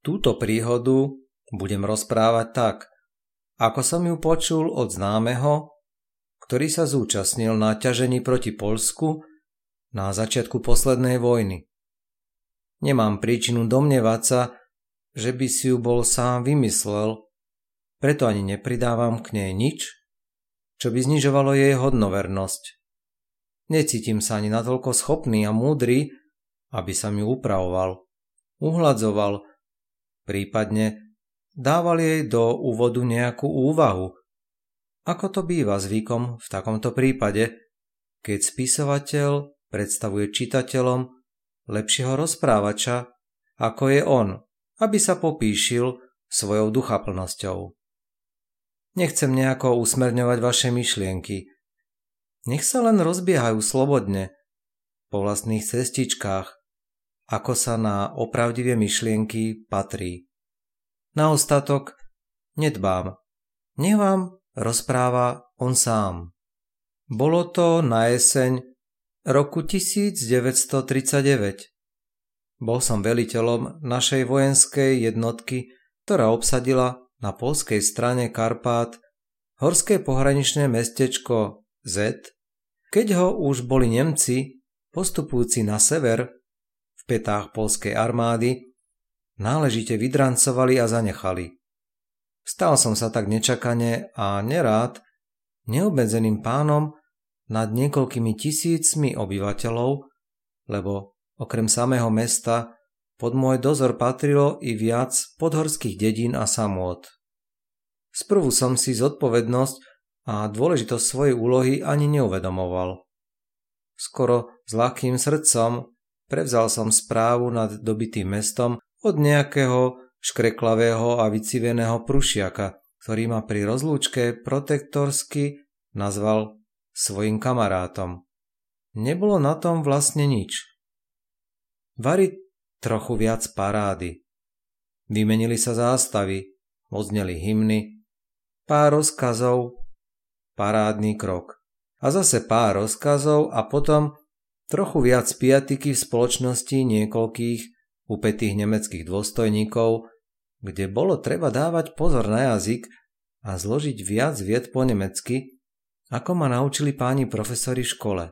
Túto príhodu budem rozprávať tak, ako som ju počul od známeho, ktorý sa zúčastnil na ťažení proti Poľsku na začiatku poslednej vojny. Nemám príčinu domnievať sa, že by si ju bol sám vymyslel, preto ani nepridávam k nej nič, čo by znižovalo jej hodnovernosť. Necítim sa ani natoľko schopný a múdry, aby som ju upravoval, uhladzoval, prípadne dával jej do úvodu nejakú úvahu, ako to býva zvykom v takomto prípade, keď spisovateľ predstavuje čitateľom lepšieho rozprávača, ako je on, aby sa popíšil svojou duchaplnosťou. Nechcem nejako usmerňovať vaše myšlienky. Nech sa len rozbiehajú slobodne, po vlastných cestičkách, ako sa na opravdivé myšlienky patrí. Na ostatok nedbám. Nech vám rozpráva on sám. Bolo to na jeseň roku 1939. Bol som veliteľom našej vojenskej jednotky, ktorá obsadila na poľskej strane Karpát horské pohraničné mestečko Z, keď ho už boli Nemci, postupujúci na sever, v pätách poľskej armády, náležite vydrancovali a zanechali. Stal som sa tak nečakane a nerád neobmedzeným pánom nad niekoľkými tisícmi obyvateľov, lebo okrem samého mesta pod môj dozor patrilo i viac podhorských dedín a samôt. Sprvu som si zodpovednosť a dôležitosť svojej úlohy ani neuvedomoval. Skoro s ľahkým srdcom prevzal som správu nad dobitým mestom od nejakého škreklavého a vyciveného prušiaka, ktorý ma pri rozlúčke protektorsky nazval svojim kamarátom. Nebolo na tom vlastne nič. Variť trochu viac parády. Vymenili sa zástavy, odzneli hymny, pár rozkazov, parádny krok. A zase pár rozkazov a potom trochu viac piatiky v spoločnosti niekoľkých upätých nemeckých dôstojníkov, kde bolo treba dávať pozor na jazyk a zložiť viac vied po nemecky, ako ma naučili páni profesori v škole.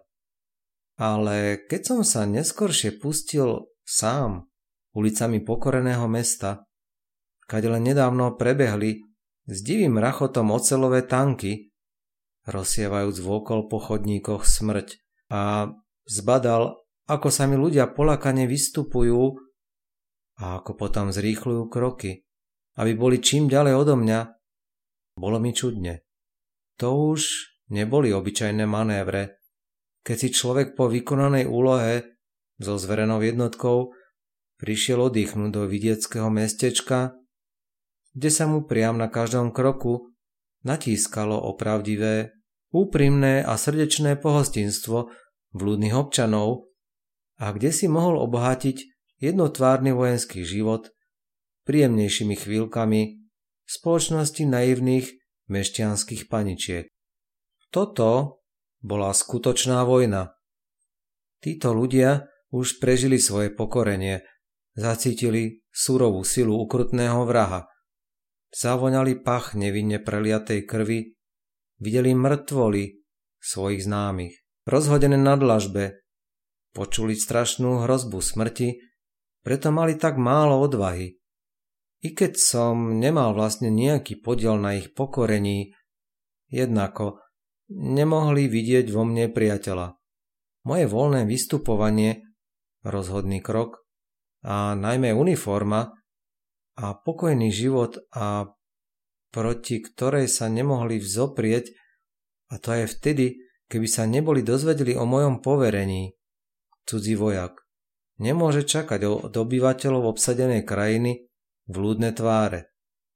Ale keď som sa neskoršie pustil sám ulicami pokoreného mesta, kade len nedávno prebehli s divým rachotom oceľové tanky, rozsievajúc vôkol po chodníkoch smrť, a zbadal, ako sa mi ľudia poľakane vystupujú a ako potom zrýchľujú kroky, aby boli čím ďalej odo mňa, bolo mi čudne. To už neboli obyčajné manévre, keď si človek po vykonanej úlohe so zverenou jednotkou prišiel oddychnúť do vidieckého mestečka, kde sa mu priam na každom kroku natískalo opravdivé, úprimné a srdečné pohostinstvo vľúdnych občanov a kde si mohol obohatiť jednotvárny vojenský život príjemnejšími chvíľkami v spoločnosti naivných mešťanských paničiek. Toto bola skutočná vojna. Títo ľudia už prežili svoje pokorenie, zacítili surovú silu ukrutného vraha, zavoňali pach nevinne preliatej krvi, videli mŕtvoly svojich známych, rozhodené na dlažbe, počuli strašnú hrozbu smrti, preto mali tak málo odvahy. I keď som nemal vlastne nejaký podiel na ich pokorení, jednako nemohli vidieť vo mne priateľa. Moje voľné vystupovanie, rozhodný krok a najmä uniforma a pokojný život, a proti ktorej sa nemohli vzoprieť, a to aj vtedy, keby sa neboli dozvedeli o mojom poverení. Cudzí vojak nemôže čakať od obyvateľov obsadenej krajiny vľúdne tváre.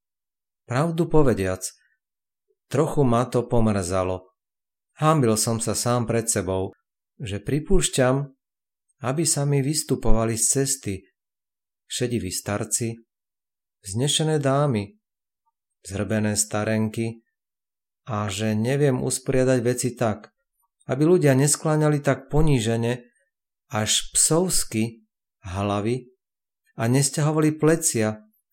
Pravdu povediac, trochu ma to pomrzalo. Hanbil som sa sám pred sebou, že pripúšťam, aby sa mi vystupovali z cesty šediví starci, vznešené dámy, zhrbené starenky, a že neviem usporiadať veci tak, aby ľudia neskláňali tak ponížene, až psovsky hlavy a nesťahovali plecia,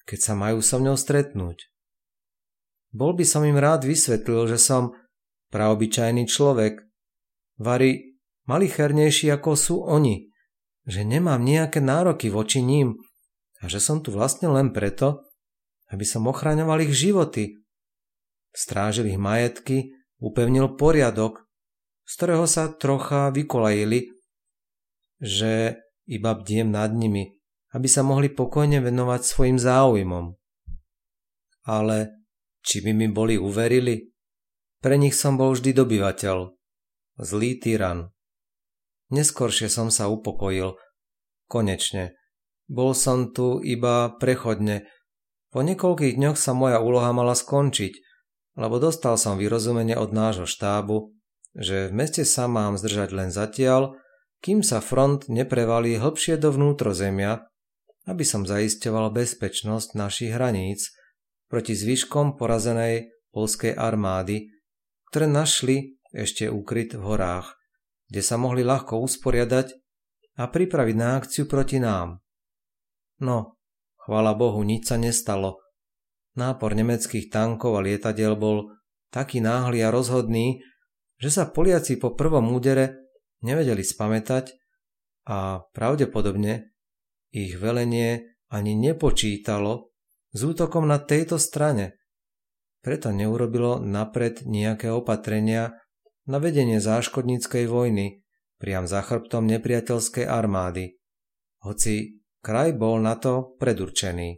keď sa majú so mňou stretnúť. Bol by som im rád vysvetlil, že som praobyčajný človek, vari malichernejší ako sú oni, že nemám nejaké nároky voči ním a že som tu vlastne len preto, aby som ochraňoval ich životy, strážil ich majetky, upevnil poriadok, z ktorého sa trocha vykolajili, že iba bdiem nad nimi, aby sa mohli pokojne venovať svojim záujmom. Ale či by mi boli uverili? Pre nich som bol vždy dobyvateľ, zlý tyran. Neskoršie som sa upokojil. Konečne. Bol som tu iba prechodne. Po niekoľkých dňoch sa moja úloha mala skončiť, lebo dostal som vyrozumenie od nášho štábu, že v meste sa mám zdržať len zatiaľ, kým sa front neprevalí hlbšie do vnútrozemia, aby som zaisťoval bezpečnosť našich hraníc proti zvyškom porazenej poľskej armády, ktoré našli ešte úkryt v horách, kde sa mohli ľahko usporiadať a pripraviť na akciu proti nám. No, chvála Bohu, nič sa nestalo. Nápor nemeckých tankov a lietadiel bol taký náhly a rozhodný, že sa Poliaci po prvom údere nevedeli spamätať a pravdepodobne ich velenie ani nepočítalo s útokom na tejto strane. Preto neurobilo napred nejaké opatrenia na vedenie záškodníckej vojny priam za chrbtom nepriateľskej armády, hoci kraj bol na to predurčený.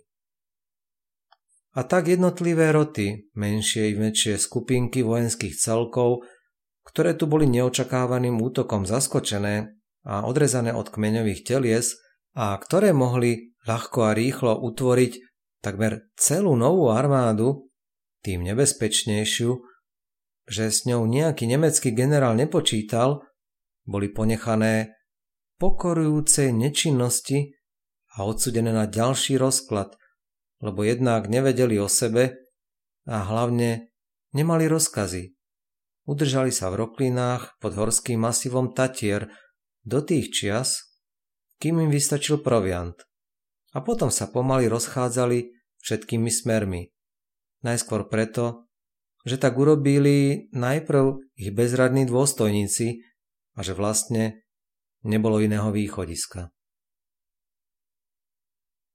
A tak jednotlivé roty, menšie i väčšie skupinky vojenských celkov, ktoré tu boli neočakávaným útokom zaskočené a odrezané od kmeňových telies a ktoré mohli ľahko a rýchlo utvoriť takmer celú novú armádu, tým nebezpečnejšiu, že s ňou nejaký nemecký generál nepočítal, boli ponechané pokorujúcej nečinnosti a odsúdené na ďalší rozklad, lebo jednak nevedeli o sebe a hlavne nemali rozkazy. Udržali sa v roklinách pod horským masívom Tatier do tých čias, kým im vystačil proviant. A potom sa pomaly rozchádzali všetkými smermi. Najskôr preto, že tak urobili najprv ich bezradní dôstojníci a že vlastne nebolo iného východiska.